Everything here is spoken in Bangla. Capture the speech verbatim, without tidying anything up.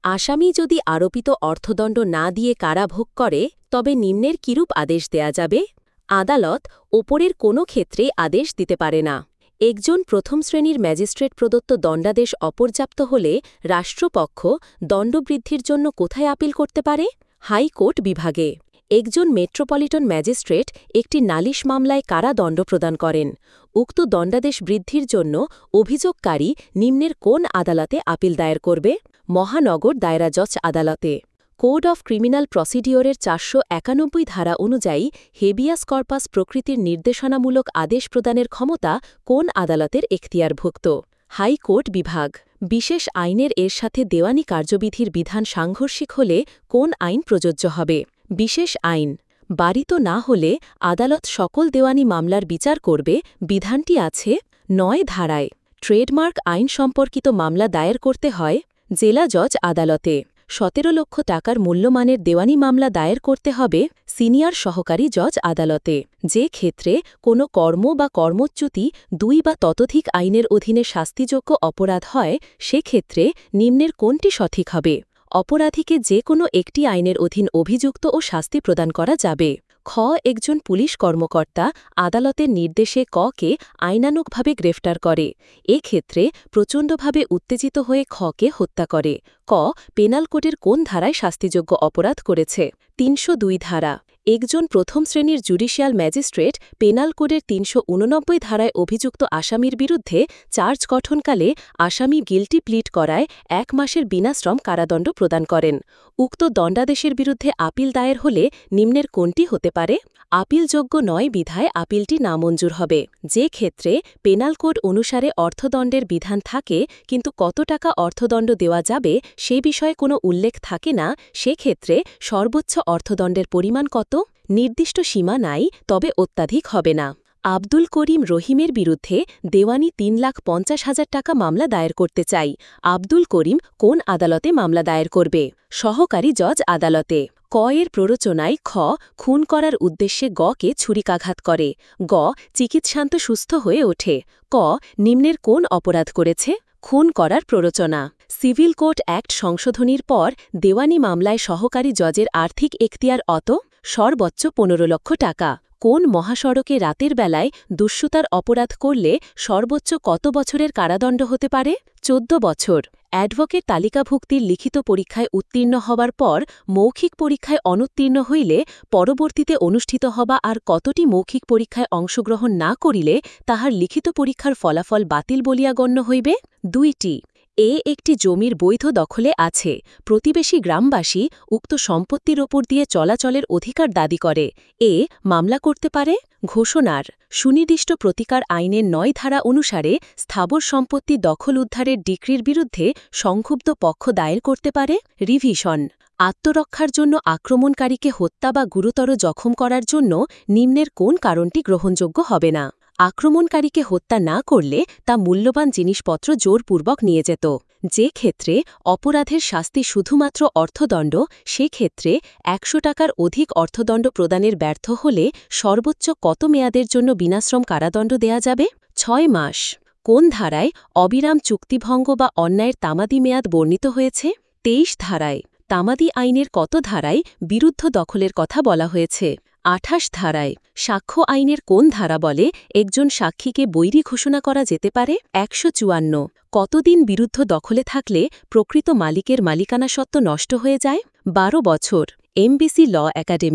আসামি যদি আরোপিত অর্থদণ্ড না দিয়ে কারাভোগ করে তবে নিম্নের কিরূপ আদেশ দেয়া যাবে? আদালত ওপরের কোনো ক্ষেত্রেই আদেশ দিতে পারে না। একজন প্রথম শ্রেণীর ম্যাজিস্ট্রেট প্রদত্ত দণ্ডাদেশ অপর্যাপ্ত হলে রাষ্ট্রপক্ষ দণ্ডবৃদ্ধির জন্য কোথায় আপিল করতে পারে? হাইকোর্ট বিভাগে। একজন মেট্রোপলিটন ম্যাজিস্ট্রেট একটি নালিশ মামলায় কারাদণ্ড প্রদান করেন। উক্ত দণ্ডাদেশ বৃদ্ধির জন্য অভিযোগকারী নিম্নের কোন আদালতে আপিল দায়ের করবে? মহানগর দায়রা জজ আদালতে। কোড অফ ক্রিমিনাল প্রসিডিওরের চারশো একানব্বই ধারা অনুযায়ী হেবিয়াস কর্পাস প্রকৃতির নির্দেশনামূলক আদেশ প্রদানের ক্ষমতা কোন আদালতের এখতিয়ারভুক্ত? হাইকোর্ট বিভাগ। বিশেষ আইনের এর সাথে দেওয়ানি কার্যবিধির বিধান সাংঘর্ষিক হলে কোন আইন প্রযোজ্য হবে? বিশেষ আইন। বারিত না হলে আদালত সকল দেওয়ানি মামলার বিচার করবে বিধানটি আছে নয় ধারায়। ট্রেডমার্ক আইন সম্পর্কিত মামলা দায়ের করতে হয় জেলা জজ আদালতে। সতেরো লক্ষ টাকার মূল্যমানের দেওয়ানি মামলা দায়ের করতে হবে সিনিয়র সহকারী জজ আদালতে। যে ক্ষেত্রে কোনো কর্ম বা কর্মচ্যুতি দুই বা ততোধিক আইনের অধীনে শাস্তিযোগ্য অপরাধ হয় সেক্ষেত্রে নিম্নের কোনটি সঠিক হবে? অপরাধীকে যে কোনো একটি আইনের অধীন অভিযুক্ত ও শাস্তি প্রদান করা যাবে। খ একজন পুলিশ কর্মকর্তা আদালতের নির্দেশে ককে আইনানুগভাবে গ্রেফতার করে। এক্ষেত্রে প্রচণ্ডভাবে উত্তেজিত হয়ে খকে হত্যা করে। ক পেনাল কোডের কোন ধারায় শাস্তিযোগ্য অপরাধ করেছে? তিনশো দুই ধারা। একজন প্রথম শ্রেণীর জুডিশিয়াল ম্যাজিস্ট্রেট পেনাল কোডের তিনশো উননব্বই ধারায় অভিযুক্ত আসামির বিরুদ্ধে চার্জ গঠনকালে আসামি গিল্টি প্লিড করায় এক মাসের বিনাশ্রম কারাদণ্ড প্রদান করেন। উক্ত দণ্ডাদেশের বিরুদ্ধে আপিল দায়ের হলে নিম্নের কোনটি হতে পারে? আপিলযোগ্য নয় বিধায় আপিলটি নামঞ্জুর হবে। যে ক্ষেত্রে পেনাল কোড অনুসারে অর্থদণ্ডের বিধান থাকে কিন্তু কত টাকা অর্থদণ্ড দেওয়া যাবে সে বিষয়ে কোনো উল্লেখ থাকে না, সেক্ষেত্রে সর্বোচ্চ অর্থদণ্ডের পরিমাণ কত? নির্দিষ্ট সীমা নাই, তবে অত্যাধিক হবে না। আব্দুল করিম রহিমের বিরুদ্ধে দেওয়ানি তিন লাখ পঞ্চাশ হাজার টাকা মামলা দায়ের করতে চাই। আব্দুল করিম কোন আদালতে মামলা দায়ের করবে? সহকারী জজ আদালতে। ক এর প্ররোচনায় খ খুন করার উদ্দেশ্যে গকে ছুরিকাঘাত করে। গ চিকিৎসান্ত সুস্থ হয়ে ওঠে। ক নিম্নের কোন অপরাধ করেছে? খুন করার প্ররোচনা। সিভিল কোড অ্যাক্ট সংশোধনীর পর দেওয়ানি মামলায় সহকারী জজের আর্থিক এখতিয়ার অত সর্বোচ্চ পনেরো লক্ষ টাকা। কোন মহাসড়কে রাতের বেলায় দুষ্যুতার অপরাধ করলে সর্বোচ্চ কত বছরের কারাদণ্ড হতে পারে? চোদ্দ বছর। অ্যাডভোকেট তালিকাভুক্তির লিখিত পরীক্ষায় উত্তীর্ণ হবার পর মৌখিক পরীক্ষায় অনুত্তীর্ণ হইলে পরবর্তীতে অনুষ্ঠিত হবা আর কতটি মৌখিক পরীক্ষায় অংশগ্রহণ না করিলে তাহার লিখিত পরীক্ষার ফলাফল বাতিল বলিয়া গণ্য হইবে? দুইটি। এ একটি জমির বৈধ দখলে আছে। প্রতিবেশী গ্রামবাসী উক্ত সম্পত্তির ওপর দিয়ে চলাচলের অধিকার দাবি করে। এ মামলা করতে পারে? ঘোষণার। সুনির্দিষ্ট প্রতিকার আইনের নয় ধারা অনুসারে স্থাবর সম্পত্তি দখল উদ্ধারের ডিক্রির বিরুদ্ধে সংক্ষুব্ধ পক্ষ দায়ের করতে পারে? রিভিশন। আত্মরক্ষার জন্য আক্রমণকারীকে হত্যা বা গুরুতর জখম করার জন্য নিম্নের কোন কারণটি গ্রহণযোগ্য হবে না? আক্রমণকারীকে হত্যা না করলে তা মূল্যবান জিনিসপত্র জোরপূর্বক নিয়ে যেত। যে ক্ষেত্রে অপরাধের শাস্তি শুধুমাত্র অর্থদণ্ড, সেক্ষেত্রে একশো টাকার অধিক অর্থদণ্ড প্রদানের ব্যর্থ হলে সর্বোচ্চ কত মেয়াদের জন্য বিনাশ্রম কারাদণ্ড দেয়া যাবে? ছয় মাস। কোন ধারায় অবিরাম চুক্তিভঙ্গ বা অন্যায়ের তামাদি মেয়াদ বর্ণিত হয়েছে? তেইশ ধারায়। তামাদি আইনের কত ধারায় বিরুদ্ধ দখলের কথা বলা হয়েছে? আঠাশ ধারায়। সাক্ষ্য আইনের কোন ধারা বলে একজন সাক্ষীকে বৈরী ঘোষণা করা যেতে পারে? একশো চুয়ান্ন। কতদিন বিরুদ্ধ দখলে থাকলে প্রকৃত মালিকের মালিকানাসত্ত্ব নষ্ট হয়ে যায়? বারো বছর। MBC law academy.